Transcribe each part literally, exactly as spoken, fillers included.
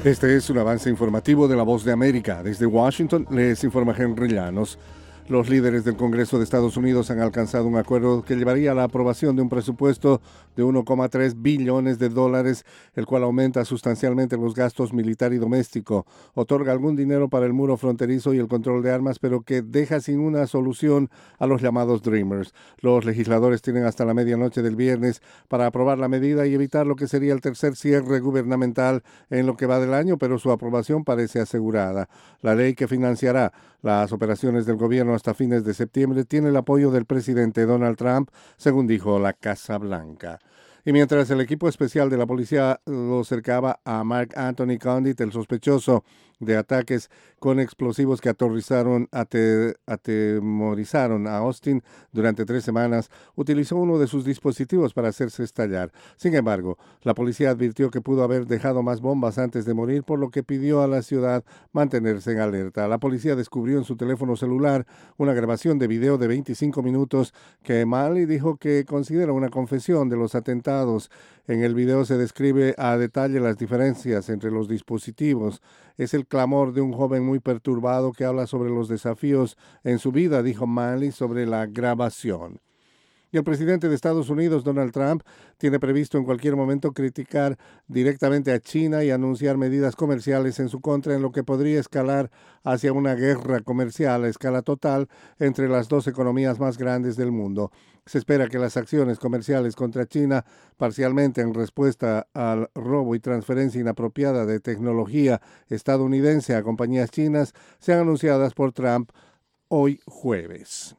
Este es un avance informativo de La Voz de América. Desde Washington les informa Henry Llanos. Los líderes del Congreso de Estados Unidos han alcanzado un acuerdo que llevaría a la aprobación de un presupuesto de uno coma tres billones de dólares, el cual aumenta sustancialmente los gastos militar y doméstico, otorga algún dinero para el muro fronterizo y el control de armas, pero que deja sin una solución a los llamados Dreamers. Los legisladores tienen hasta la medianoche del viernes para aprobar la medida y evitar lo que sería el tercer cierre gubernamental en lo que va del año, pero su aprobación parece asegurada. La ley que financiará las operaciones del gobierno hasta fines de septiembre tiene el apoyo del presidente Donald Trump, según dijo la Casa Blanca. Y mientras el equipo especial de la policía lo cercaba a Mark Anthony Condit, el sospechoso de ataques con explosivos que aterrorizaron, ate, atemorizaron a Austin durante tres semanas, utilizó uno de sus dispositivos para hacerse estallar. Sin embargo, la policía advirtió que pudo haber dejado más bombas antes de morir, por lo que pidió a la ciudad mantenerse en alerta. La policía descubrió en su teléfono celular una grabación de video de veinticinco minutos que Malley dijo que considera una confesión de los atentados. En el video se describe a detalle las diferencias entre los dispositivos. Es el clamor de un joven muy perturbado que habla sobre los desafíos en su vida, dijo Malley sobre la grabación. Y el presidente de Estados Unidos, Donald Trump, tiene previsto en cualquier momento criticar directamente a China y anunciar medidas comerciales en su contra, en lo que podría escalar hacia una guerra comercial a escala total entre las dos economías más grandes del mundo. Se espera que las acciones comerciales contra China, parcialmente en respuesta al robo y transferencia inapropiada de tecnología estadounidense a compañías chinas, sean anunciadas por Trump hoy jueves.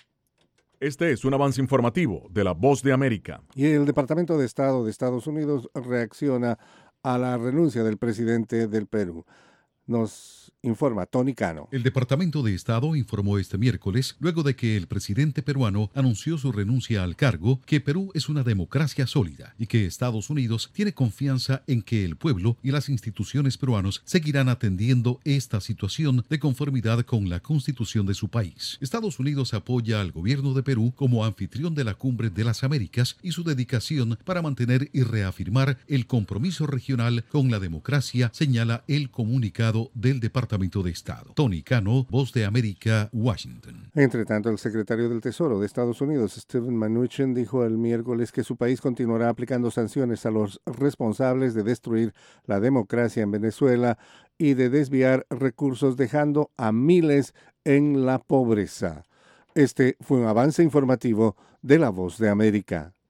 Este es un avance informativo de La Voz de América. Y el Departamento de Estado de Estados Unidos reacciona a la renuncia del presidente del Perú. Nos informa Tony Cano. El Departamento de Estado informó este miércoles, luego de que el presidente peruano anunció su renuncia al cargo, que Perú es una democracia sólida y que Estados Unidos tiene confianza en que el pueblo y las instituciones peruanos seguirán atendiendo esta situación de conformidad con la Constitución de su país. Estados Unidos apoya al gobierno de Perú como anfitrión de la Cumbre de las Américas y su dedicación para mantener y reafirmar el compromiso regional con la democracia, señala el comunicado del Departamento de Estado. Tony Cano, Voz de América, Washington. Entre tanto, el secretario del Tesoro de Estados Unidos, Steven Mnuchin, dijo el miércoles que su país continuará aplicando sanciones a los responsables de destruir la democracia en Venezuela y de desviar recursos, dejando a miles en la pobreza. Este fue un avance informativo de La Voz de América.